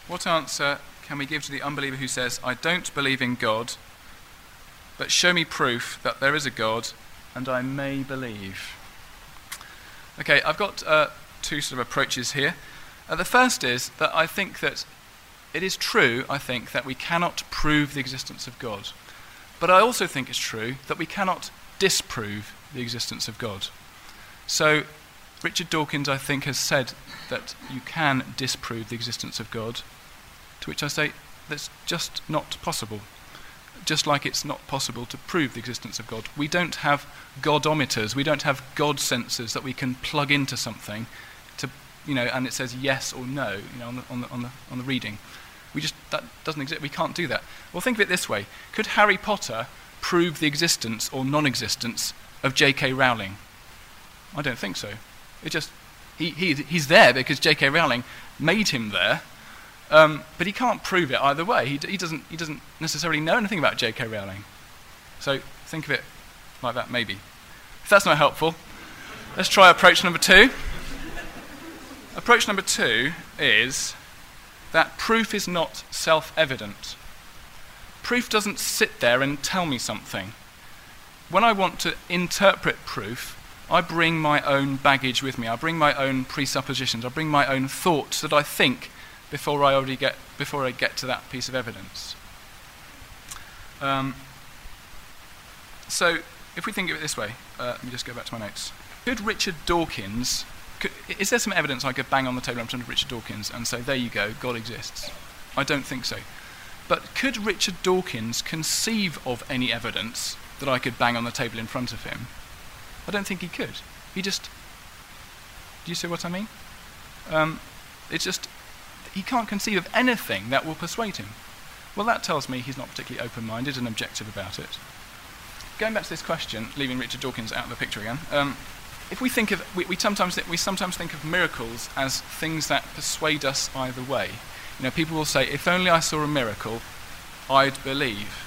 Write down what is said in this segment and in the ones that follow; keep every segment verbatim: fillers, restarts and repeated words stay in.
What answer can we give to the unbeliever who says, I don't believe in God, but show me proof that there is a God and I may believe? Okay, I've got uh, two sort of approaches here. Uh, the first is that I think that it is true, I think, that we cannot prove the existence of God. But I also think it's true that we cannot disprove the existence of God. So Richard Dawkins, I think, has said that you can disprove the existence of God, to which I say that's just not possible. Just like it's not possible to prove the existence of God. We don't have Godometers, we don't have God sensors that we can plug into something to, you know, and it says yes or no, you know, on the on the on the, on the reading. We just, that doesn't exist. We can't do that. Well, think of it this way: could Harry Potter prove the existence or non-existence of J K Rowling? I don't think so. It just he, he he's there because J K Rowling made him there. Um, but he can't prove it either way. He, d- he doesn't. He doesn't necessarily know anything about J K Rowling. So think of it like that, maybe. If that's not helpful, let's try approach number two. Approach number two is that proof is not self-evident. Proof doesn't sit there and tell me something. When I want to interpret proof, I bring my own baggage with me. I bring my own presuppositions. I bring my own thoughts that I think before I already get before I get to that piece of evidence. Um, so, if we think of it this way, uh, let me just go back to my notes. Could Richard Dawkins, could, is there some evidence I could bang on the table in front of Richard Dawkins and say, there you go, God exists? I don't think so. But could Richard Dawkins conceive of any evidence that I could bang on the table in front of him? I don't think he could. He just, do you see what I mean? Um, it's just, he can't conceive of anything that will persuade him. Well, that tells me he's not particularly open-minded and objective about it. Going back to this question, leaving Richard Dawkins out of the picture again, um, if we think of, we, we sometimes th- we sometimes think of miracles as things that persuade us either way. You know, people will say, if only I saw a miracle, I'd believe.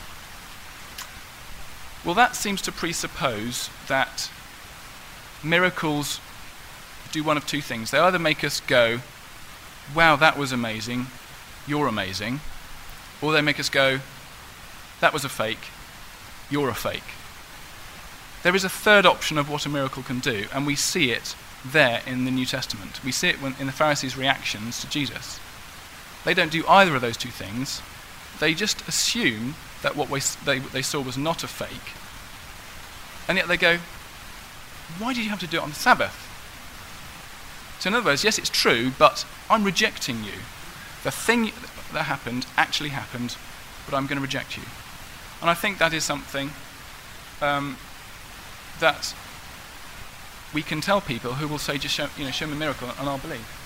Well, that seems to presuppose that miracles do one of two things. They either make us go, wow, that was amazing, you're amazing, or they make us go, that was a fake, you're a fake. There is a third option of what a miracle can do, and we see it there in the New Testament. We see it when, in the Pharisees' reactions to Jesus. They don't do either of those two things. They just assume that what we, they, they saw was not a fake, and yet they go, why did you have to do it on the Sabbath? So in other words, yes, it's true, but I'm rejecting you. The thing that happened actually happened, but I'm going to reject you. And I think that is something um, that we can tell people who will say, just show, you know, show me a miracle and I'll believe.